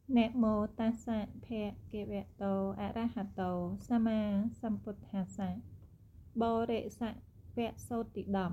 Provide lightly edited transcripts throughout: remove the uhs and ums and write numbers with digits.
Nẹ mô tassa phẹ kệ vẹ tô a ra hạt tô sama samputhassa bồ rệ sạ vẹ sô tị đậm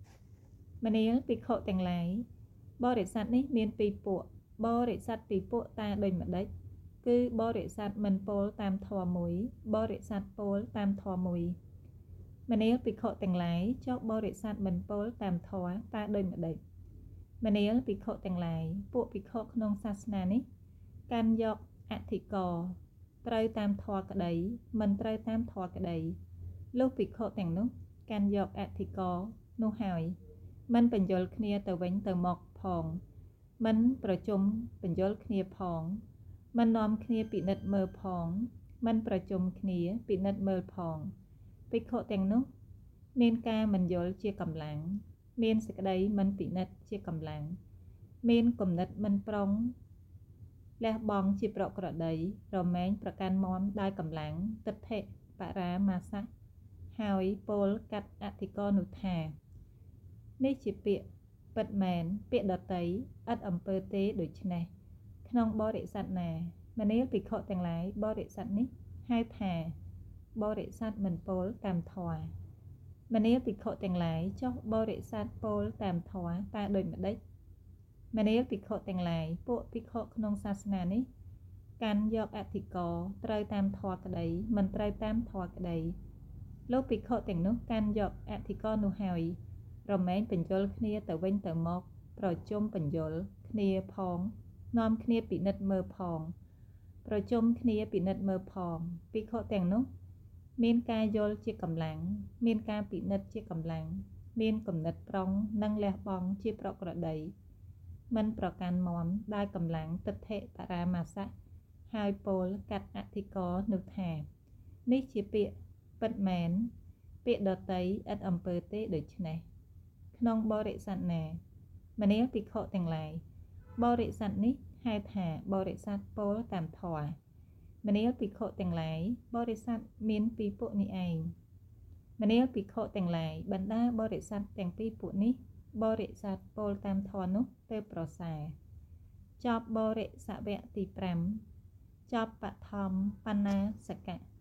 Manél ភិក្ខុទាំងឡាយបរិស័ទនេះមានពីរពួកបរិស័ទពីរពួកតាដូចម្ដេចគឺបរិស័ទមិនពោលតាមធម៌មួយបរិស័ទពោលតាមធម៌មួយមានាលភិក្ខុទាំងឡាយចុះបរិស័ទមិនពោលតាមធម៌តាដូចម្ដេចមានាលភិក្ខុទាំងឡាយពួកភិក្ខុក្នុងសាសនានេះកាន់យកអធិករត្រូវតាមធម៌ក្តីមិនត្រូវតាមធម៌ក្តីលុះភិក្ខុទាំងនោះកាន់យកអធិករនោះហើយមិនបញ្យល់គ្នាទៅវិញទៅមកផងមិនប្រជុំបញ្យល់គ្នាផងមិននាំគ្នាពិនិត្យមើលផងមិនប្រជុំគ្នាពិនិត្យមើលផងភិក្ខុទាំងនោះមានការមិនយល់ជាកម្លាំងមានសេចក្តីមិនពិនិត្យជាកម្លាំងមានគំនិតមិនប្រុងលះបង់ជាប្រក្រតីរមែងប្រកាន់មាំដោយកម្លាំងទិដ្ឋិបរាមាសៈហើយពោលកាត់អធិករនោះថានេះជាពាក្យពិតមែនពាក្យដតីឥតអំពើទេដូច្នេះក្នុងបរិស័ទណាមានាលភិក្ខុទាំងឡាយបរិស័ទនេះហៅថាបរិស័ទមិនពោលតាមធម៌មានាលភិក្ខុទាំងឡាយចុះបរិស័ទពោលតាមធម៌តើដូចម្ដេចមានាលភិក្ខុទាំងឡាយពួកភិក្ខុក្នុងសាសនានេះកាន់យកអធិករត្រូវតាមធម៌ក្តីមិនត្រូវតាមធម៌ក្តីលោកភិក្ខុទាំងនោះកាន់យកអធិករនោះហើយរមែងបញ្យល់គ្នាទៅវិញទៅមកប្រជុំបញ្យល់គ្នាផងនាំគ្នាពិនិត្យមើលផងប្រជុំគ្នាពិនិត្យមើលផងភិក្ខុទាំងនោះមានការយល់ជាកម្លាំងមានការពិនិត្យជាកម្លាំងមានគំនិតប្រុងនិងលះបង់ជាប្រក្រតីមិនប្រកាន់មាំដោយកម្លាំងទិដ្ឋិបរាមាសៈហើយពោលកាត់អធិករនោះថានេះជាពាក្យពិតមែនពាក្យដតីឥតអំពើទេដូច្នេះក្នុងបរិស័ទណាមានាលភិក្ខុទាំងឡាយបរិស័ទនេះហៅថាបរិស័ទពោលតាមធម៌មានាលភិក្ខុទាំងឡាយបរិស័ទមានពីរពួកនេះឯងមានាលភិក្ខុទាំងឡាយបណ្ដាបរិស័ទទាំងពីរពួកនេះបរិស័ទពោលតាមធម៌នោះទៅប្រសើរចប់បរិសវៈទី5ចប់បឋមបណ្ណាសកៈ